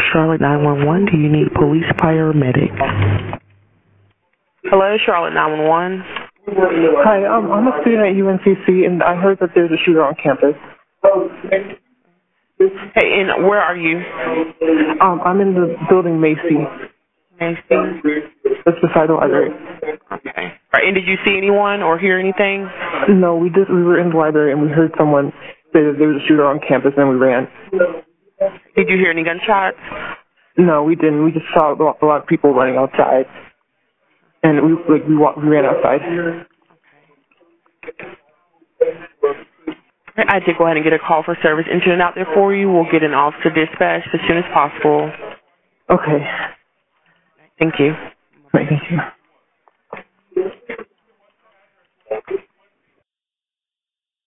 Charlotte 911. Do you need police, fire, or medic? Hello, Charlotte 911. Hi, I'm a student at UNCC, and I heard that there's a shooter on campus. Hey, and where are you? I'm in the building Macy. Macy? That's beside the library. Okay. All right, and did you see anyone or hear anything? No, we were in the library, and we heard someone say that there was a shooter on campus, and we ran. Did you hear any gunshots? No, we didn't. We just saw a lot of people running outside, and we ran outside. I did go ahead and get a call for service incident out there for you. We'll get an officer dispatched as soon as possible. Okay. Thank you. Right, thank you.